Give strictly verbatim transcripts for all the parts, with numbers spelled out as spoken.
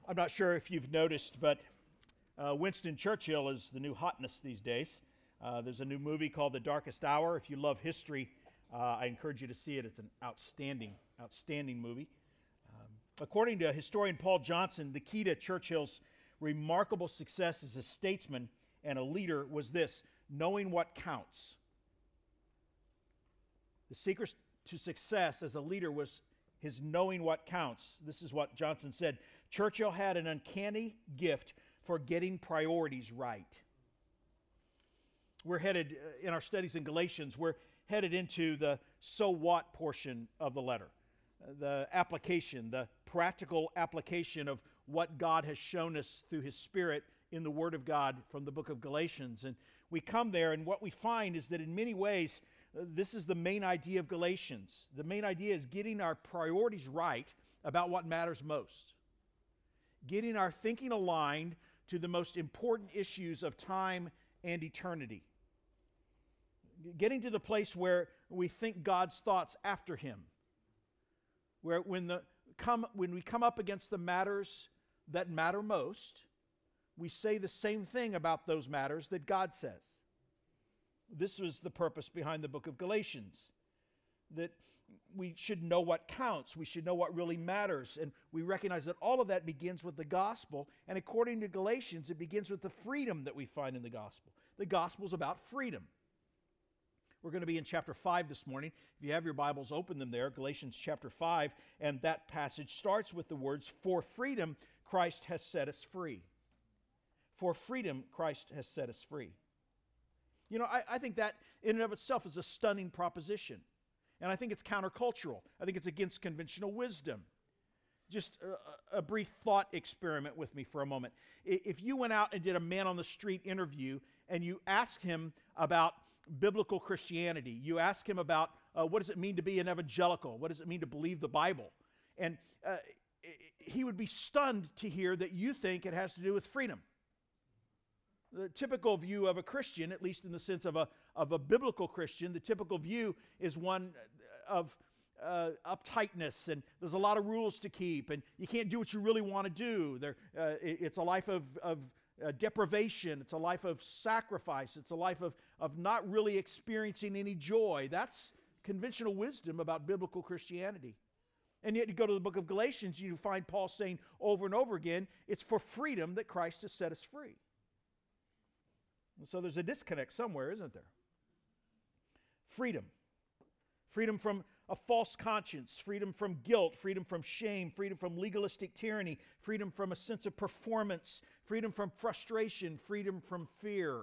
I'm not sure if you've noticed, but uh, Winston Churchill is the new hotness these days. Uh, there's a new movie called The Darkest Hour. If you love history, uh, I encourage you to see it. It's an outstanding, outstanding movie. Um, according to historian Paul Johnson, the key to Churchill's remarkable success as a statesman and a leader was this: knowing what counts. The secret to success as a leader was his knowing what counts. This is what Johnson said. Churchill had an uncanny gift for getting priorities right. We're headed, uh, in our studies in Galatians, we're headed into the so what portion of the letter. Uh, the application, the practical application of what God has shown us through His Spirit in the Word of God from the book of Galatians. And we come there, and what we find is that in many ways, uh, this is the main idea of Galatians. The main idea is getting our priorities right about what matters most. Getting our thinking aligned to the most important issues of time and eternity. Getting to the place where we think God's thoughts after Him. Where when, the, come, when we come up against the matters that matter most, we say the same thing about those matters that God says. This was the purpose behind the book of Galatians. That we should know what counts. We should know what really matters. And we recognize that all of that begins with the gospel. And according to Galatians, it begins with the freedom that we find in the gospel. The gospel is about freedom. We're going to be in chapter five this morning. If you have your Bibles, open them there, Galatians chapter five. And that passage starts with the words, "For freedom, Christ has set us free." For freedom, Christ has set us free. You know, I, I think that in and of itself is a stunning proposition. And I think it's countercultural. I think it's against conventional wisdom. Just a, a brief thought experiment with me for a moment. If you went out and did a man-on-the-street interview and you asked him about biblical Christianity, you asked him about uh, what does it mean to be an evangelical? What does it mean to believe the Bible? And uh, he would be stunned to hear that you think it has to do with freedom. The typical view of a Christian, at least in the sense of a, of a biblical Christian, the typical view is one of uh, uptightness, and there's a lot of rules to keep, and you can't do what you really want to do. There, uh, it, it's a life of, of uh, deprivation. It's a life of sacrifice. It's a life of, of not really experiencing any joy. That's conventional wisdom about biblical Christianity. And yet you go to the book of Galatians, you find Paul saying over and over again, it's for freedom that Christ has set us free. And so there's a disconnect somewhere, isn't there? Freedom. Freedom from a false conscience, freedom from guilt, freedom from shame, freedom from legalistic tyranny, freedom from a sense of performance, freedom from frustration, freedom from fear.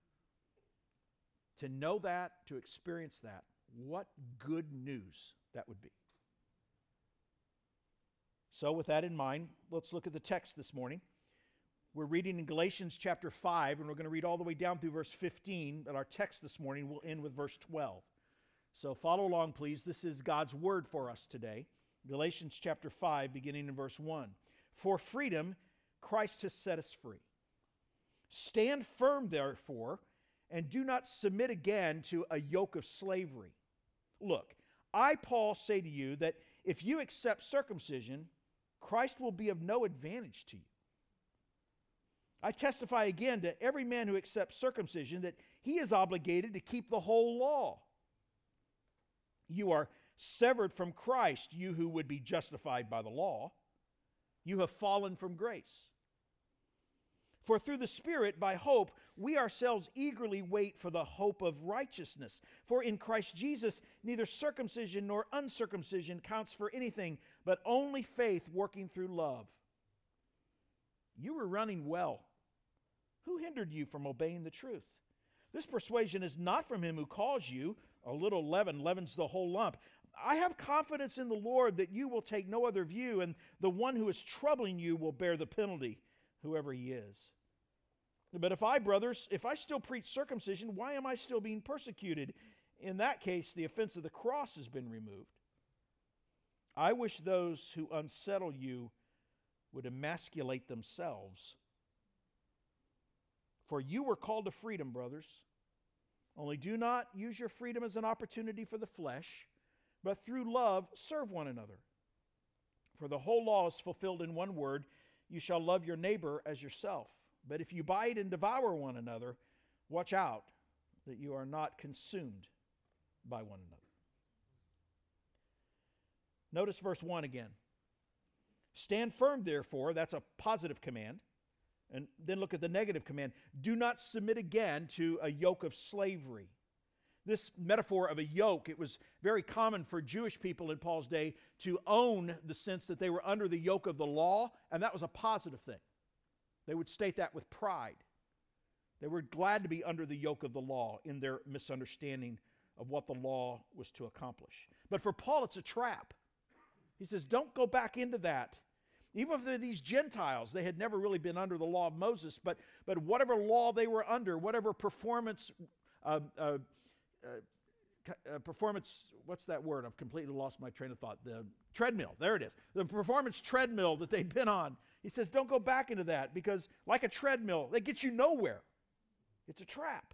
To know that, to experience that, what good news that would be. So with that in mind, let's look at the text this morning. We're reading in Galatians chapter five, and we're going to read all the way down through verse fifteen, but our text this morning will end with verse twelve. So follow along, please. This is God's word for us today. Galatians chapter five, beginning in verse one. For freedom, Christ has set us free. Stand firm, therefore, and do not submit again to a yoke of slavery. Look, I, Paul, say to you that if you accept circumcision, Christ will be of no advantage to you. I testify again to every man who accepts circumcision that he is obligated to keep the whole law. You are severed from Christ, you who would be justified by the law. You have fallen from grace. For through the Spirit, by hope, we ourselves eagerly wait for the hope of righteousness. For in Christ Jesus, neither circumcision nor uncircumcision counts for anything, but only faith working through love. You were running well. Who hindered you from obeying the truth? This persuasion is not from him who calls you. A little leaven leavens the whole lump. I have confidence in the Lord that you will take no other view, and the one who is troubling you will bear the penalty, whoever he is. But if I, brothers, if I still preach circumcision, why am I still being persecuted? In that case, the offense of the cross has been removed. I wish those who unsettle you would emasculate themselves. For you were called to freedom, brothers. Only do not use your freedom as an opportunity for the flesh, but through love serve one another. For the whole law is fulfilled in one word, you shall love your neighbor as yourself. But if you bite and devour one another, watch out that you are not consumed by one another. Notice verse one again. Stand firm, therefore. That's a positive command. And then look at the negative command. Do not submit again to a yoke of slavery. This metaphor of a yoke, it was very common for Jewish people in Paul's day to own the sense that they were under the yoke of the law, and that was a positive thing. They would state that with pride. They were glad to be under the yoke of the law in their misunderstanding of what the law was to accomplish. But for Paul, it's a trap. He says, don't go back into that. Even if they're these Gentiles, they had never really been under the law of Moses, but, but whatever law they were under, whatever performance, uh, uh, uh, uh, performance, what's that word? I've completely lost my train of thought. The treadmill, there it is. The performance treadmill that they'd been on. He says, don't go back into that because like a treadmill, they get you nowhere. It's a trap.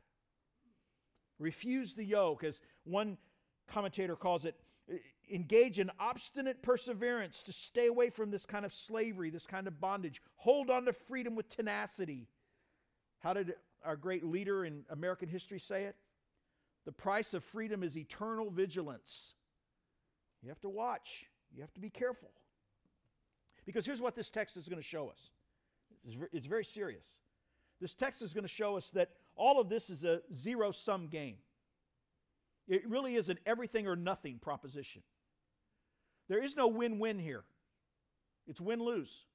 Refuse the yoke, as one commentator calls it. Engage in obstinate perseverance to stay away from this kind of slavery, this kind of bondage. Hold on to freedom with tenacity. How did our great leader in American history say it? The price of freedom is eternal vigilance. You have to watch. You have to be careful. Because here's what this text is going to show us. It's very serious. This text is going to show us that all of this is a zero-sum game. It really is an everything or nothing proposition. There is no win-win here. It's win-lose.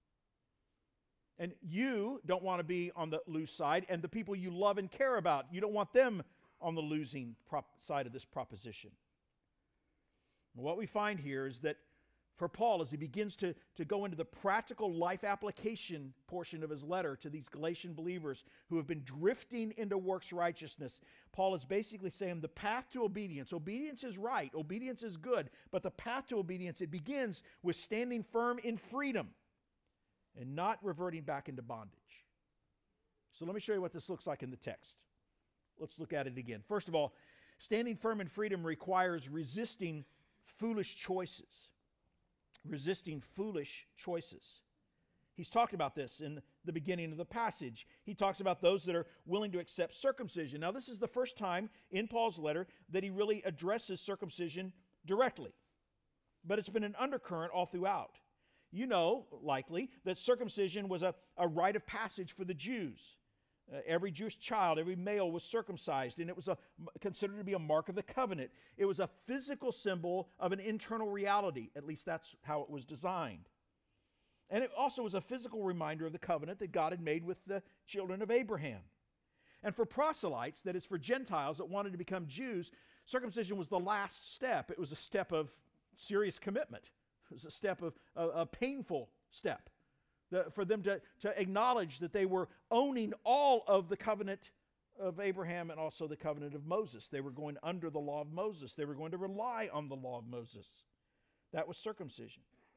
And you don't want to be on the lose side, and the people you love and care about, you don't want them on the losing prop- side of this proposition. And what we find here is that for Paul, as he begins to, to go into the practical life application portion of his letter to these Galatian believers who have been drifting into works righteousness, Paul is basically saying the path to obedience, obedience is right, obedience is good, but the path to obedience, it begins with standing firm in freedom and not reverting back into bondage. So let me show you what this looks like in the text. Let's look at it again. First of all, standing firm in freedom requires resisting foolish choices. Resisting foolish choices. He's talked about this in the beginning of the passage. He talks about those that are willing to accept circumcision. Now, this is the first time in Paul's letter that he really addresses circumcision directly. But it's been an undercurrent all throughout. You know, likely, that circumcision was a, a rite of passage for the Jews. Uh, every Jewish child, every male was circumcised, and it was a, considered to be a mark of the covenant. It was a physical symbol of an internal reality. At least that's how it was designed. And it also was a physical reminder of the covenant that God had made with the children of Abraham. And for proselytes, that is for Gentiles that wanted to become Jews, circumcision was the last step. It was a step of serious commitment. It was a step of a, a painful step. The, for them to, to acknowledge that they were owning all of the covenant of Abraham and also the covenant of Moses. They were going under the law of Moses. They were going to rely on the law of Moses. That was circumcision.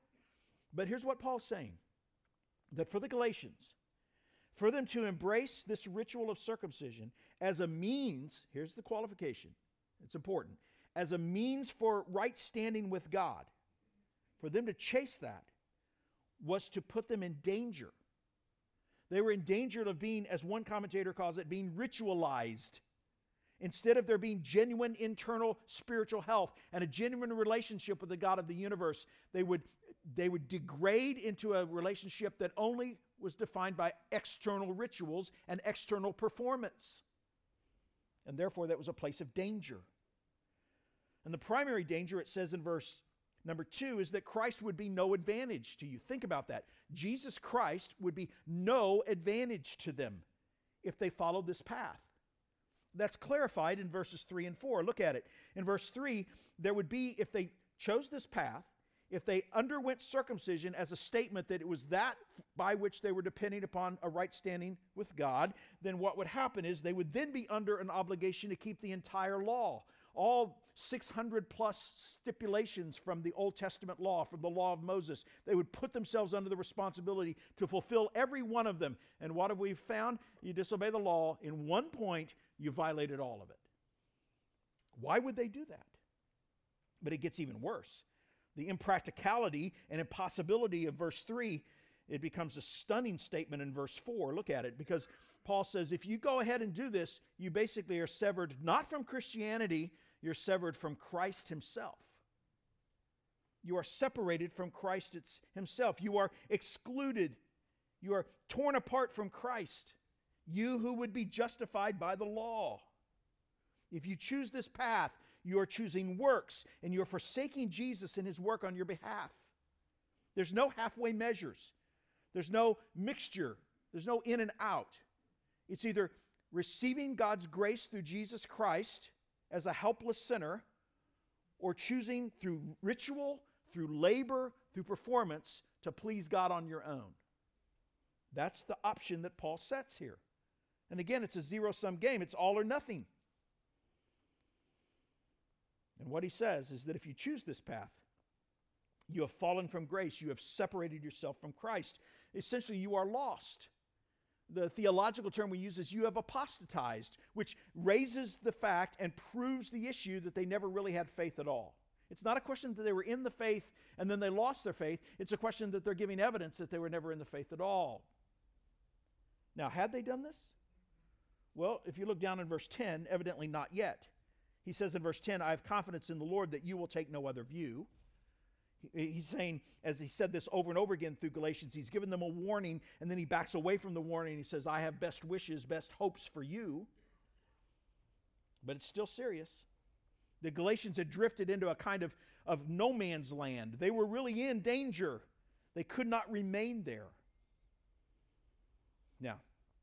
But here's what Paul's saying, that for the Galatians, for them to embrace this ritual of circumcision as a means, here's the qualification, it's important, as a means for right standing with God, for them to chase that, was to put them in danger. They were in danger of being, as one commentator calls it, being ritualized. Instead of there being genuine internal spiritual health and a genuine relationship with the God of the universe, they would, they would degrade into a relationship that only was defined by external rituals and external performance. And therefore, that was a place of danger. And the primary danger, it says in verse number two, is that Christ would be no advantage to you. Think about that. Jesus Christ would be no advantage to them if they followed this path. That's clarified in verses three and four. Look at it. In verse three, there would be, if they chose this path, if they underwent circumcision as a statement that it was that by which they were depending upon a right standing with God, then what would happen is they would then be under an obligation to keep the entire law. All six hundred plus stipulations from the Old Testament law, from the law of Moses. They would put themselves under the responsibility to fulfill every one of them. And what have we found? You disobey the law. In one point, you violated all of it. Why would they do that? But it gets even worse. The impracticality and impossibility of verse three it becomes a stunning statement in verse four. Look at it, because Paul says, if you go ahead and do this, you basically are severed not from Christianity, you're severed from Christ himself. You are separated from Christ himself. You are excluded. You are torn apart from Christ. You who would be justified by the law. If you choose this path, you are choosing works, and you are forsaking Jesus and his work on your behalf. There's no halfway measures. There's no mixture. There's no in and out. It's either receiving God's grace through Jesus Christ as a helpless sinner, or choosing through ritual, through labor, through performance, to please God on your own. That's the option that Paul sets here. And again, it's a zero-sum game. It's all or nothing. And what he says is that if you choose this path, you have fallen from grace. You have separated yourself from Christ. Essentially, you are lost. The theological term we use is you have apostatized, which raises the fact and proves the issue that they never really had faith at all. It's not a question that they were in the faith and then they lost their faith. It's a question that they're giving evidence that they were never in the faith at all. Now, had they done this? Well, if you look down in verse ten, evidently not yet. He says in verse ten, I have confidence in the Lord that you will take no other view. He's saying, as he said this over and over again through Galatians, he's given them a warning, and then he backs away from the warning. And he says, I have best wishes, best hopes for you. But it's still serious. The Galatians had drifted into a kind of, of no man's land. They were really in danger. They could not remain there. Now,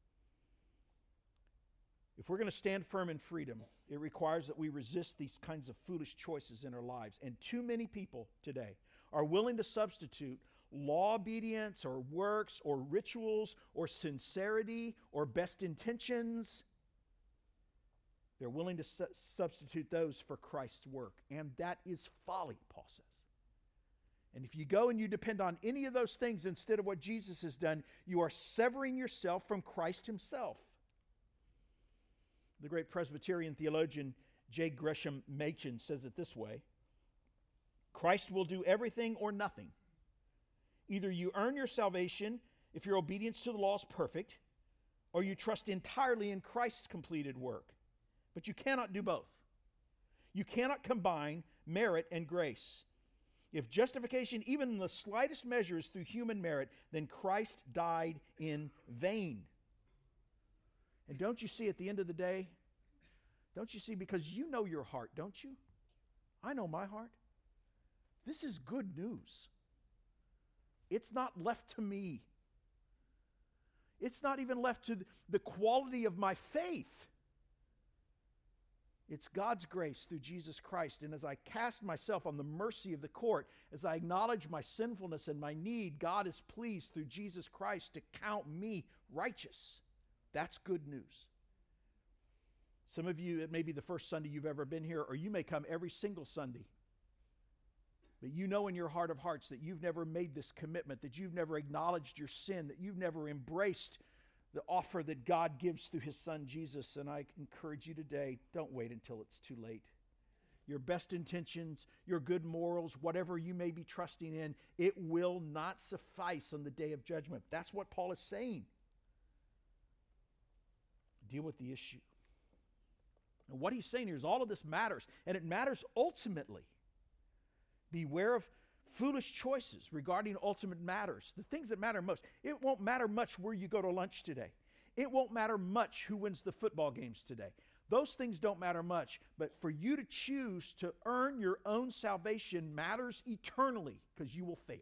if we're going to stand firm in freedom, it requires that we resist these kinds of foolish choices in our lives. And too many people today are willing to substitute law obedience or works or rituals or sincerity or best intentions. They're willing to su- substitute those for Christ's work. And that is folly, Paul says. And if you go and you depend on any of those things instead of what Jesus has done, you are severing yourself from Christ himself. The great Presbyterian theologian J. Gresham Machen says it this way: Christ will do everything or nothing. Either you earn your salvation if your obedience to the law is perfect, or you trust entirely in Christ's completed work. But you cannot do both. You cannot combine merit and grace. If justification, even in the slightest measure, is through human merit, then Christ died in vain. And don't you see at the end of the day, don't you see, because you know your heart, don't you? I know my heart. This is good news. It's not left to me. It's not even left to the quality of my faith. It's God's grace through Jesus Christ. And as I cast myself on the mercy of the court, as I acknowledge my sinfulness and my need, God is pleased through Jesus Christ to count me righteous. That's good news. Some of you, it may be the first Sunday you've ever been here, or you may come every single Sunday. But you know in your heart of hearts that you've never made this commitment, that you've never acknowledged your sin, that you've never embraced the offer that God gives through his Son Jesus. And I encourage you today, don't wait until it's too late. Your best intentions, your good morals, whatever you may be trusting in, it will not suffice on the day of judgment. That's what Paul is saying. Deal with the issue. And what he's saying here is all of this matters, and it matters ultimately. Beware of foolish choices regarding ultimate matters, the things that matter most. It won't matter much where you go to lunch today. It won't matter much who wins the football games today. Those things don't matter much, but for you to choose to earn your own salvation matters eternally, because you will fail.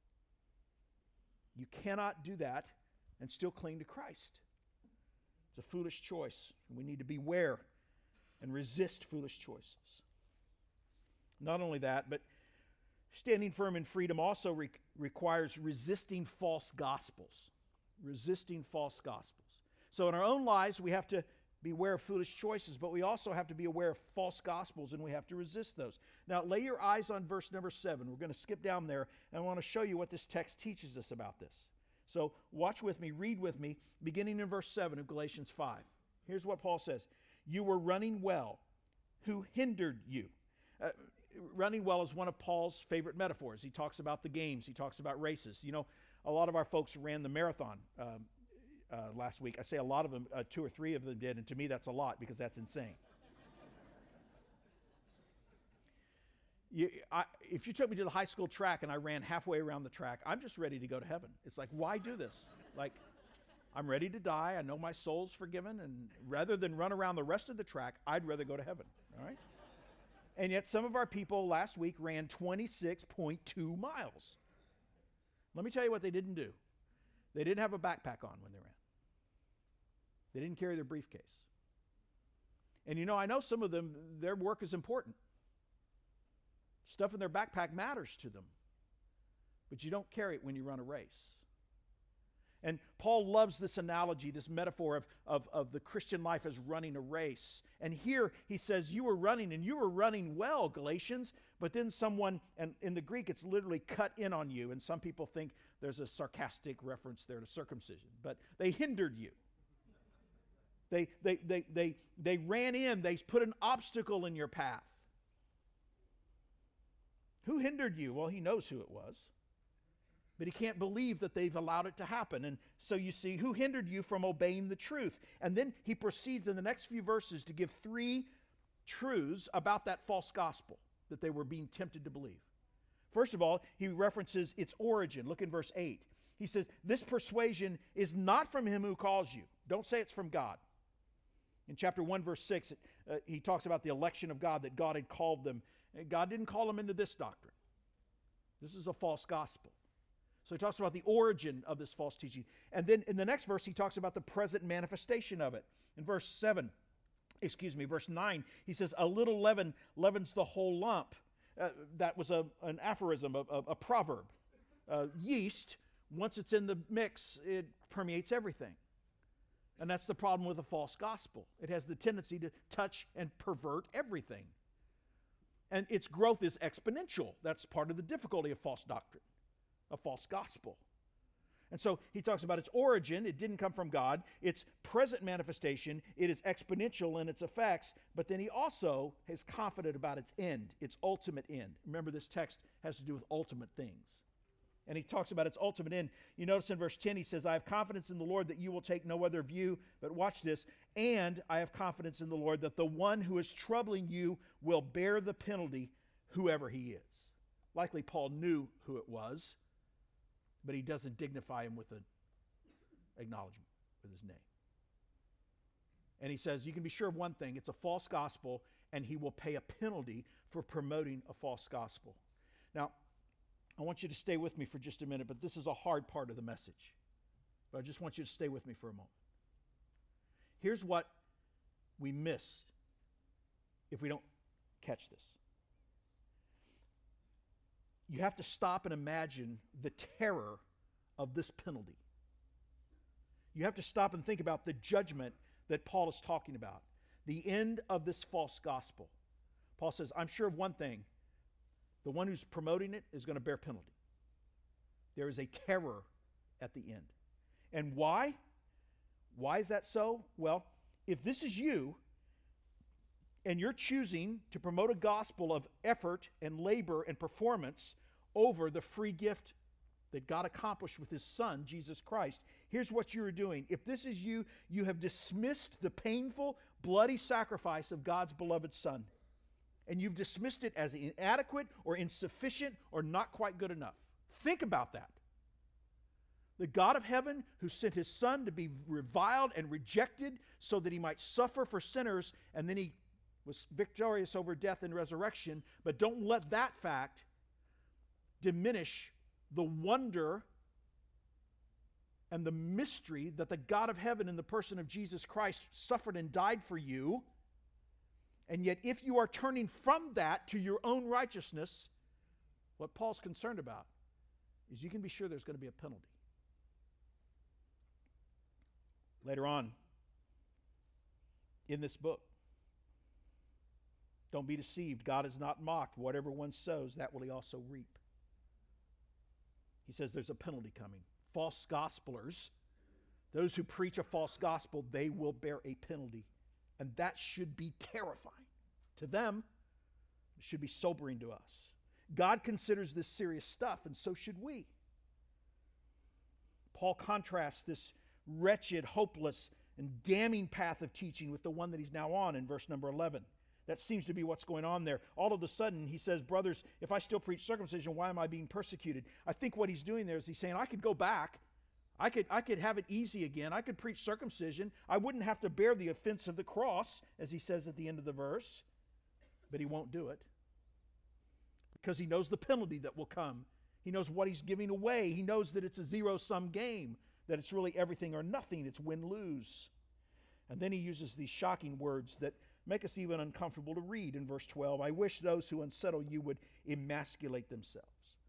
You cannot do that and still cling to Christ. It's a foolish choice, and we need to beware and resist foolish choices. Not only that, but standing firm in freedom also re- requires resisting false gospels. Resisting false gospels. So in our own lives, we have to beware of foolish choices, but we also have to be aware of false gospels, and we have to resist those. Now, lay your eyes on verse number seven. We're going to skip down there, and I want to show you what this text teaches us about this. So watch with me, read with me, beginning in verse seven of Galatians five. Here's what Paul says. You were running well. Who hindered you? Uh, running well is one of Paul's favorite metaphors. He talks about the games. He talks about races. You know, a lot of our folks ran the marathon um, uh, last week. I say a lot of them, uh, two or three of them did, and to me that's a lot because that's insane. You, I, if you took me to the high school track and I ran halfway around the track, I'm just ready to go to heaven. It's like, why do this? Like, I'm ready to die. I know my soul's forgiven, and rather than run around the rest of the track, I'd rather go to heaven, all right? And yet some of our people last week ran twenty-six point two miles. Let me tell you what they didn't do. They didn't have a backpack on when they ran. They didn't carry their briefcase. And you know, I know some of them, their work is important. Stuff in their backpack matters to them, but you don't carry it when you run a race. And Paul loves this analogy, this metaphor of, of, of the Christian life as running a race. And here he says, you were running, and you were running well, Galatians, but then someone, and in the Greek it's literally cut in on you, and some people think there's a sarcastic reference there to circumcision, but they hindered you. They, they, they, they, they ran in, they put an obstacle in your path. Who hindered you? Well, he knows who it was. But he can't believe that they've allowed it to happen. And so you see, who hindered you from obeying the truth? And then he proceeds in the next few verses to give three truths about that false gospel that they were being tempted to believe. First of all, he references its origin. Look in verse eight. He says, this persuasion is not from him who calls you. Don't say it's from God. In chapter one, verse six, uh, he talks about the election of God, that God had called them. God didn't call them into this doctrine. This is a false gospel. So he talks about the origin of this false teaching. And then in the next verse, he talks about the present manifestation of it. In verse seven, excuse me, verse nine, he says, a little leaven leavens the whole lump. Uh, that was a, an aphorism, a, a, a proverb. Uh, yeast, once it's in the mix, it permeates everything. And that's the problem with a false gospel. It has the tendency to touch and pervert everything. And its growth is exponential. That's part of the difficulty of false doctrine, a false gospel. And so he talks about its origin. It didn't come from God. Its present manifestation, it is exponential in its effects. But then he also is confident about its end, its ultimate end. Remember, this text has to do with ultimate things. And he talks about its ultimate end. You notice in verse ten, he says, I have confidence in the Lord that you will take no other view, but watch this, and I have confidence in the Lord that the one who is troubling you will bear the penalty, whoever he is. Likely Paul knew who it was, but he doesn't dignify him with an acknowledgement with his name. And he says, you can be sure of one thing, it's a false gospel, and he will pay a penalty for promoting a false gospel. Now, I want you to stay with me for just a minute, but this is a hard part of the message. But I just want you to stay with me for a moment. Here's what we miss if we don't catch this. You have to stop and imagine the terror of this penalty. You have to stop and think about the judgment that Paul is talking about. The end of this false gospel. Paul says, I'm sure of one thing. The one who's promoting it is going to bear penalty. There is a terror at the end. And why? Why is that so? Well, if this is you, and you're choosing to promote a gospel of effort and labor and performance over the free gift that God accomplished with his Son, Jesus Christ, here's what you're doing. If this is you, you have dismissed the painful, bloody sacrifice of God's beloved Son. And you've dismissed it as inadequate or insufficient or not quite good enough. Think about that. The God of heaven who sent his Son to be reviled and rejected so that he might suffer for sinners, and then he was victorious over death and resurrection. But don't let that fact diminish the wonder and the mystery that the God of heaven in the person of Jesus Christ suffered and died for you. And yet, if you are turning from that to your own righteousness, what Paul's concerned about is you can be sure there's going to be a penalty. Later on in this book, don't be deceived. God is not mocked. Whatever one sows, that will he also reap. He says there's a penalty coming. False gospelers, those who preach a false gospel, they will bear a penalty. And that should be terrifying to them. It should be sobering to us. God considers this serious stuff, and so should we. Paul contrasts this wretched, hopeless, and damning path of teaching with the one that he's now on in verse number eleven. That seems to be what's going on there. All of a sudden, he says, brothers, if I still preach circumcision, why am I being persecuted? I think what he's doing there is he's saying, I could go back. I could, I could have it easy again. I could preach circumcision. I wouldn't have to bear the offense of the cross, as he says at the end of the verse. But he won't do it because he knows the penalty that will come. He knows what he's giving away. He knows that it's a zero-sum game, that it's really everything or nothing. It's win-lose. And then he uses these shocking words that make us even uncomfortable to read in verse twelve. I wish those who unsettle you would emasculate themselves.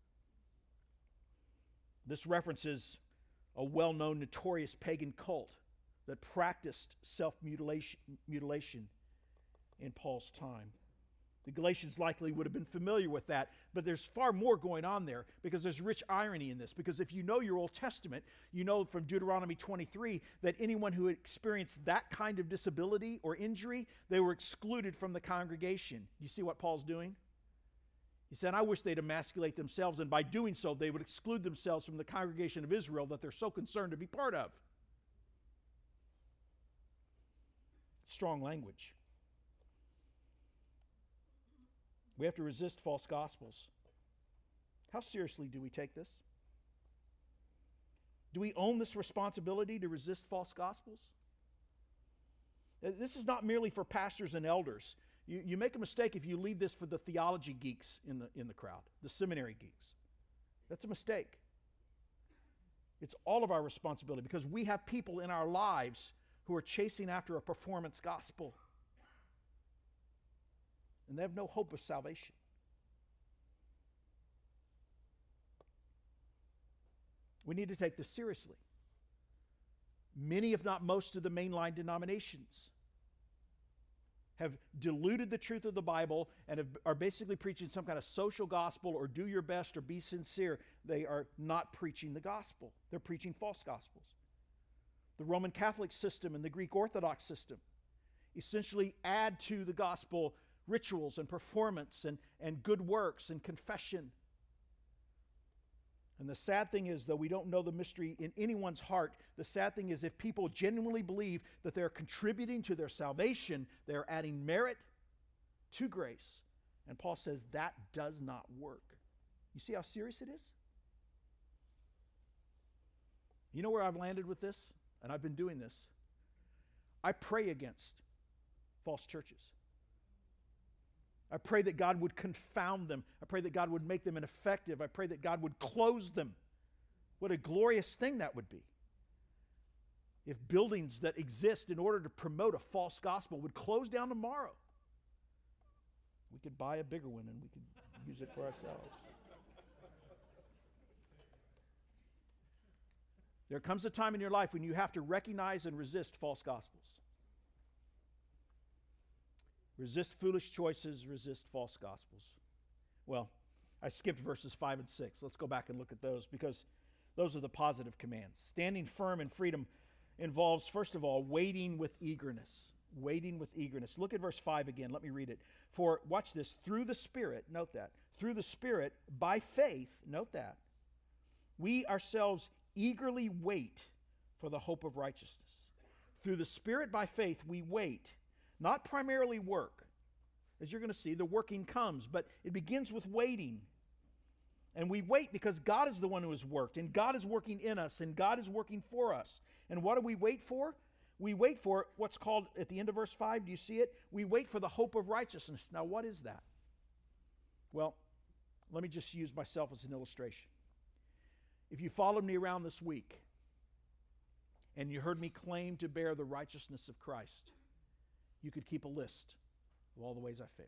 This references a well-known, notorious pagan cult that practiced self-mutilation mutilation in Paul's time. The Galatians likely would have been familiar with that, but there's far more going on there because there's rich irony in this. Because if you know your Old Testament, you know from Deuteronomy twenty-three that anyone who experienced that kind of disability or injury, they were excluded from the congregation. You see what Paul's doing? He said, I wish they'd emasculate themselves, and by doing so, they would exclude themselves from the congregation of Israel that they're so concerned to be part of. Strong language. We have to resist false gospels. How seriously do we take this? Do we own this responsibility to resist false gospels? This is not merely for pastors and elders. You, you make a mistake if you leave this for the theology geeks in the, in the crowd, the seminary geeks. That's a mistake. It's all of our responsibility because we have people in our lives who are chasing after a performance gospel. And they have no hope of salvation. We need to take this seriously. Many, if not most, of the mainline denominations have diluted the truth of the Bible and have, are basically preaching some kind of social gospel or do your best or be sincere. They are not preaching the gospel. They're preaching false gospels. The Roman Catholic system and the Greek Orthodox system essentially add to the gospel rituals and performance and, and good works and confession. And the sad thing is, though we don't know the mystery in anyone's heart, the sad thing is if people genuinely believe that they're contributing to their salvation, they're adding merit to grace. And Paul says that does not work. You see how serious it is? You know where I've landed with this? And I've been doing this. I pray against false churches. I pray that God would confound them. I pray that God would make them ineffective. I pray that God would close them. What a glorious thing that would be. If buildings that exist in order to promote a false gospel would close down tomorrow. We could buy a bigger one and we could use it for ourselves. There comes a time in your life when you have to recognize and resist false gospels. Resist foolish choices, resist false gospels. Well, I skipped verses five and six. Let's go back and look at those because those are the positive commands. Standing firm in freedom involves, first of all, waiting with eagerness. Waiting with eagerness. Look at verse five again. Let me read it. For, watch this, through the Spirit, note that, through the Spirit, by faith, note that, we ourselves eagerly wait for the hope of righteousness. Through the Spirit, by faith, we wait. Not primarily work. As you're going to see, the working comes, but it begins with waiting. And we wait because God is the one who has worked, and God is working in us, and God is working for us. And what do we wait for? We wait for what's called, at the end of verse five, do you see it? We wait for the hope of righteousness. Now, what is that? Well, let me just use myself as an illustration. If you followed me around this week, and you heard me claim to bear the righteousness of Christ, you could keep a list of all the ways I failed.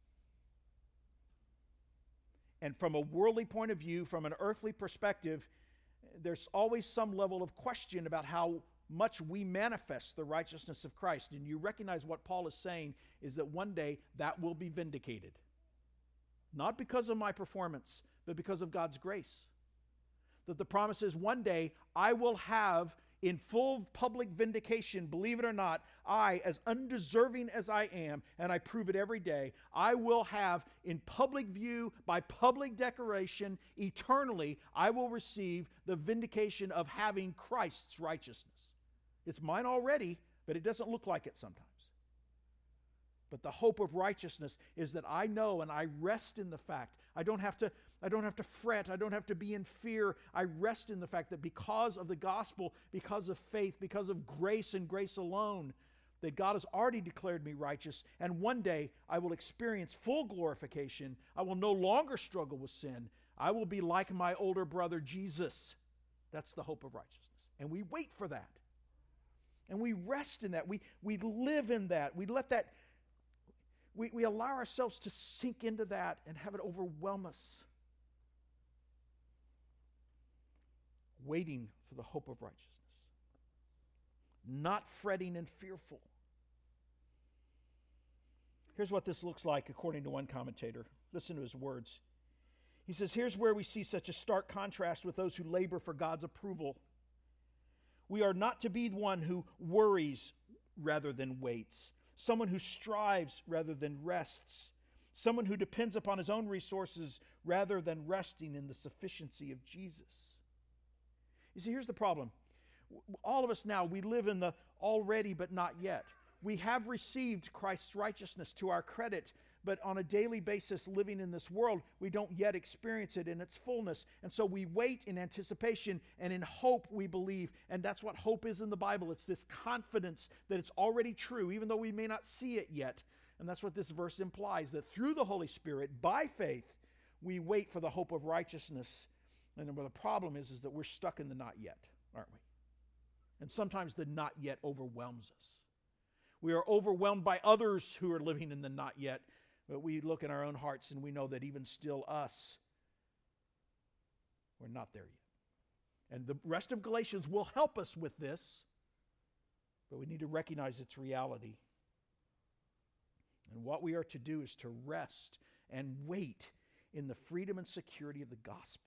And from a worldly point of view, from an earthly perspective, there's always some level of question about how much we manifest the righteousness of Christ. And you recognize what Paul is saying is that one day that will be vindicated. Not because of my performance, but because of God's grace. That the promise is one day I will have in full public vindication, believe it or not, I, as undeserving as I am, and I prove it every day, I will have in public view, by public declaration, eternally, I will receive the vindication of having Christ's righteousness. It's mine already, but it doesn't look like it sometimes. But the hope of righteousness is that I know and I rest in the fact. I don't have to, I don't have to fret. I don't have to be in fear. I rest in the fact that because of the gospel, because of faith, because of grace and grace alone, that God has already declared me righteous. And one day I will experience full glorification. I will no longer struggle with sin. I will be like my older brother Jesus. That's the hope of righteousness. And we wait for that. And we rest in that. We, we live in that. We let that We, we allow ourselves to sink into that and have it overwhelm us. Waiting for the hope of righteousness. Not fretting and fearful. Here's what this looks like according to one commentator. Listen to his words. He says, here's where we see such a stark contrast with those who labor for God's approval. We are not to be one who worries rather than waits. Someone who strives rather than rests. Someone who depends upon his own resources rather than resting in the sufficiency of Jesus. You see, here's the problem. All of us now, we live in the already but not yet. We have received Christ's righteousness to our credit, but on a daily basis living in this world, we don't yet experience it in its fullness. And so we wait in anticipation, and in hope we believe. And that's what hope is in the Bible. It's this confidence that it's already true, even though we may not see it yet. And that's what this verse implies, that through the Holy Spirit, by faith, we wait for the hope of righteousness. And the problem is, is that we're stuck in the not yet, aren't we? And sometimes the not yet overwhelms us. We are overwhelmed by others who are living in the not yet. But we look in our own hearts and we know that even still us, we're not there yet. And the rest of Galatians will help us with this, but we need to recognize its reality. And what we are to do is to rest and wait in the freedom and security of the gospel.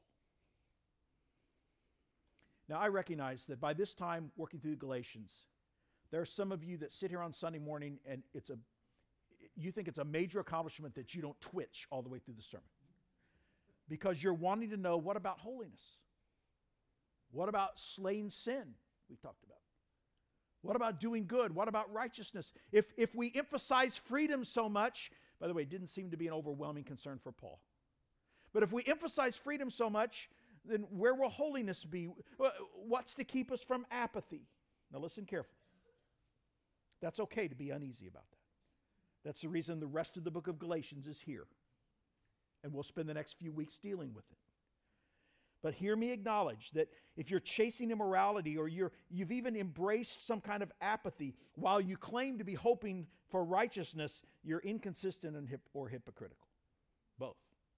Now, I recognize that by this time, working through Galatians, there are some of you that sit here on Sunday morning and it's a you think it's a major accomplishment that you don't twitch all the way through the sermon. Because you're wanting to know, what about holiness? What about slaying sin we talked about? What about doing good? What about righteousness? If, if we emphasize freedom so much, by the way, it didn't seem to be an overwhelming concern for Paul. But if we emphasize freedom so much, then where will holiness be? What's to keep us from apathy? Now listen carefully. That's okay to be uneasy about that. That's the reason the rest of the book of Galatians is here. And we'll spend the next few weeks dealing with it. But hear me acknowledge that if you're chasing immorality or you're, you've even embraced some kind of apathy while you claim to be hoping for righteousness, you're inconsistent and hip, or hypocritical. Both.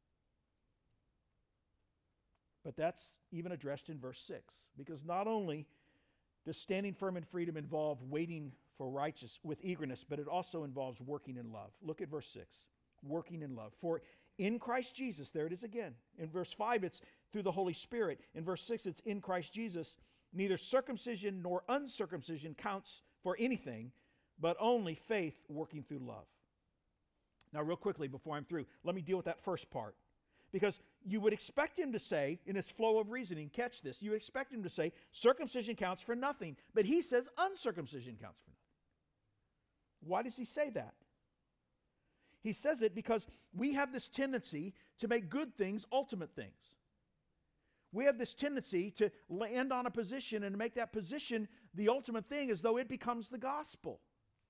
But that's even addressed in verse six. Because not only does standing firm in freedom involve waiting for righteous with eagerness, but it also involves working in love. Look at verse six. Working in love. For in Christ Jesus, there it is again. In verse five, it's through the Holy Spirit. In verse six, it's in Christ Jesus. Neither circumcision nor uncircumcision counts for anything, but only faith working through love. Now, real quickly before I'm through, let me deal with that first part. Because you would expect him to say, in his flow of reasoning, catch this, you expect him to say, circumcision counts for nothing. But he says uncircumcision counts for nothing. Why does he say that? He says it because we have this tendency to make good things ultimate things. We have this tendency to land on a position and make that position the ultimate thing as though it becomes the gospel.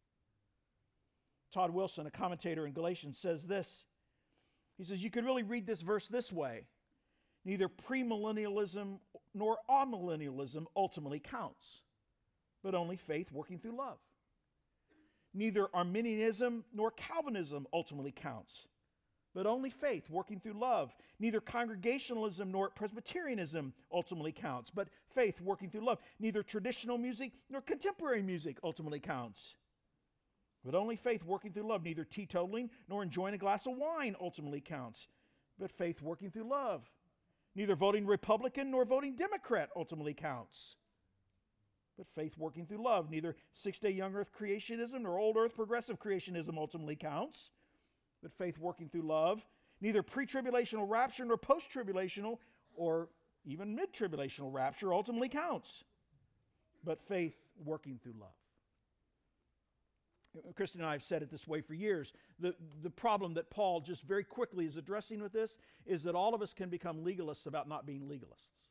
Todd Wilson, a commentator in Galatians, says this. He says, you could really read this verse this way. Neither premillennialism nor amillennialism ultimately counts, but only faith working through love. Neither Arminianism nor Calvinism ultimately counts, but only faith working through love. Neither Congregationalism nor Presbyterianism ultimately counts, but faith working through love. Neither traditional music nor contemporary music ultimately counts, but only faith working through love. Neither teetotaling nor enjoying a glass of wine ultimately counts, but faith working through love. Neither voting Republican nor voting Democrat ultimately counts, but faith working through love. Neither six-day young earth creationism nor old earth progressive creationism ultimately counts, but faith working through love. Neither pre-tribulational rapture nor post-tribulational or even mid-tribulational rapture ultimately counts, but faith working through love. Kristen and I have said it this way for years. The, the problem that Paul just very quickly is addressing with this is that all of us can become legalists about not being legalists.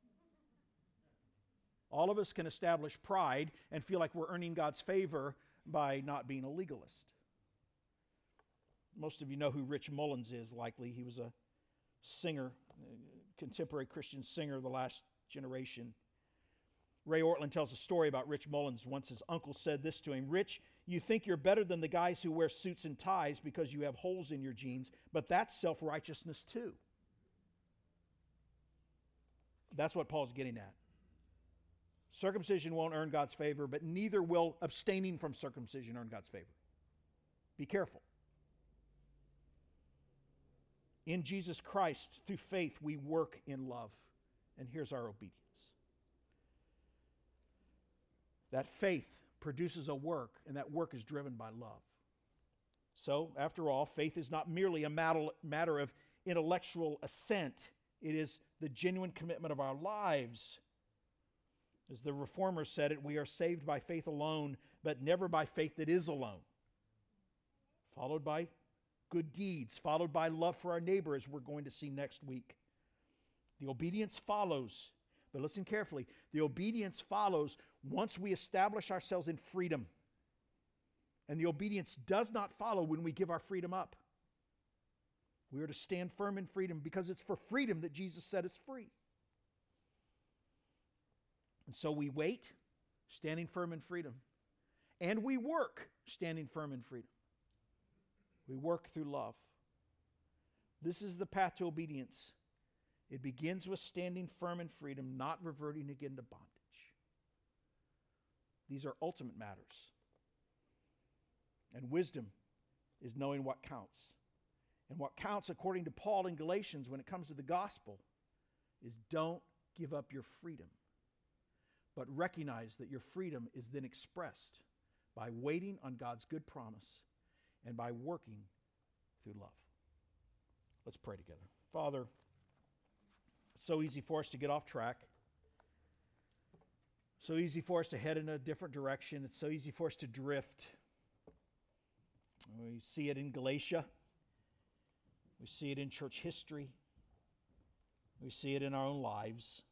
All of us can establish pride and feel like we're earning God's favor by not being a legalist. Most of you know who Rich Mullins is, likely. He was a singer, a contemporary Christian singer of the last generation. Ray Ortlund tells a story about Rich Mullins. Once his uncle said this to him, "Rich, you think you're better than the guys who wear suits and ties because you have holes in your jeans, but that's self-righteousness too." That's what Paul's getting at. Circumcision won't earn God's favor, but neither will abstaining from circumcision earn God's favor. Be careful. In Jesus Christ, through faith, we work in love. And here's our obedience. That faith produces a work, and that work is driven by love. So, after all, faith is not merely a matter of intellectual assent. It is the genuine commitment of our lives. As the Reformers said it, we are saved by faith alone, but never by faith that is alone. Followed by good deeds, followed by love for our neighbor, as we're going to see next week. The obedience follows, but listen carefully. The obedience follows once we establish ourselves in freedom. And the obedience does not follow when we give our freedom up. We are to stand firm in freedom because it's for freedom that Jesus set us free. And so we wait, standing firm in freedom. And we work, standing firm in freedom. We work through love. This is the path to obedience. It begins with standing firm in freedom, not reverting again to bondage. These are ultimate matters. And wisdom is knowing what counts. And what counts, according to Paul in Galatians, when it comes to the gospel, is don't give up your freedom, but recognize that your freedom is then expressed by waiting on God's good promise and by working through love. Let's pray together. Father, it's so easy for us to get off track. So easy for us to head in a different direction. It's so easy for us to drift. We see it in Galatia. We see it in church history. We see it in our own lives.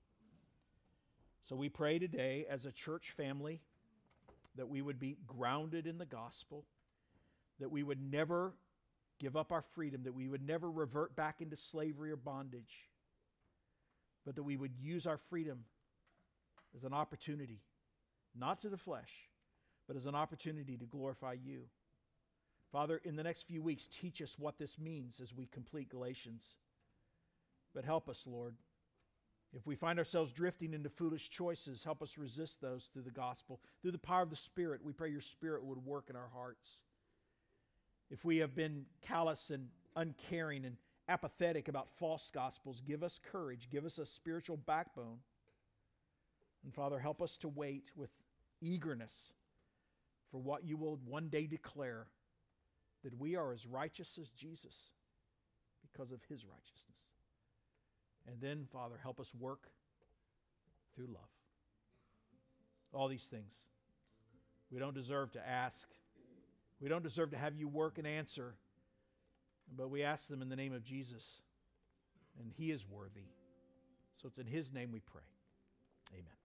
So we pray today as a church family that we would be grounded in the gospel, that we would never give up our freedom, that we would never revert back into slavery or bondage, but that we would use our freedom as an opportunity, not to the flesh, but as an opportunity to glorify you. Father, in the next few weeks, teach us what this means as we complete Galatians. But help us, Lord. If we find ourselves drifting into foolish choices, help us resist those through the gospel. Through the power of the Spirit, we pray your Spirit would work in our hearts. If we have been callous and uncaring and apathetic about false gospels, give us courage, give us a spiritual backbone. And Father, help us to wait with eagerness for what you will one day declare, that we are as righteous as Jesus because of his righteousness. And then, Father, help us work through love. All these things we don't deserve to ask. We don't deserve to have you work and answer, but we ask them in the name of Jesus, and he is worthy. So it's in his name we pray. Amen.